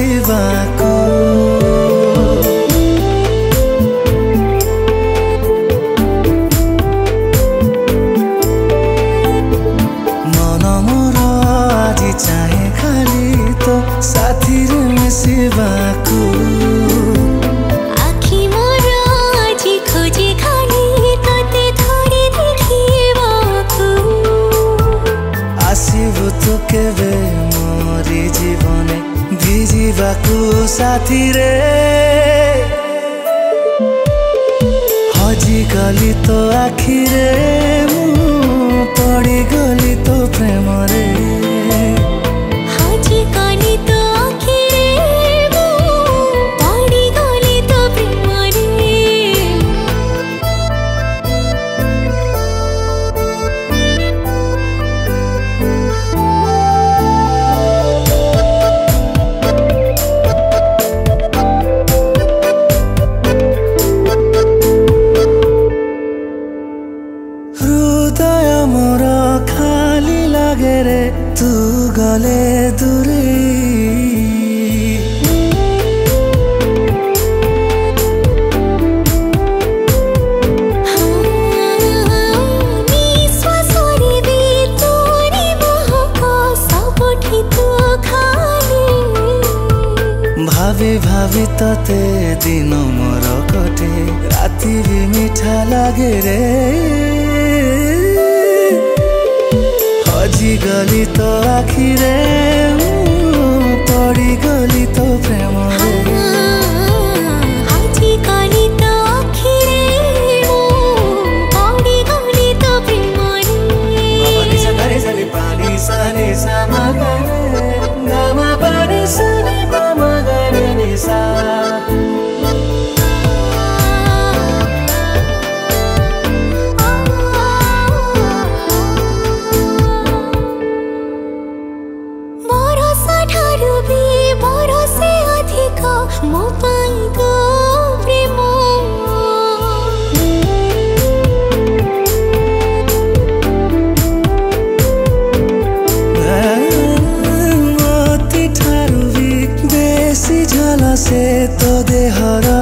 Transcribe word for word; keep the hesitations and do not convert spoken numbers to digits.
मिसिबाको मन मोर आजि चाहे खाली तो साथी रे मिसिबाको आखि मोर आजि खोजे खाली तते थोड़ी देखिबाको आसिबु तु केबे मोरी जीवने भिजिबाको साथी रे हजी गली तो आखिरे मु पड़ी गली तो प्रेम रे हजी गली तो आखिरे मु पड़ी गली तो प्रेम रे हृदय मोर खाली लागे रे तू गले दूरी निश्वासरे भी तोरी महको सबठी तो खाली भावी भावी तते दिन मोर कटे राति भी मीठा लागे रे हजी गली तो आखिरे पड़ी गली तो प्रेम रे हजी गली तो आखिरे मु पड़ी गली तो प्रेम रे पानी सनी पानी सनी समा गरे गामा पानी सनी पामा गरे निसा मो पाई तो प्रेम मोती ठारू भी बेसी झलसे तो देहर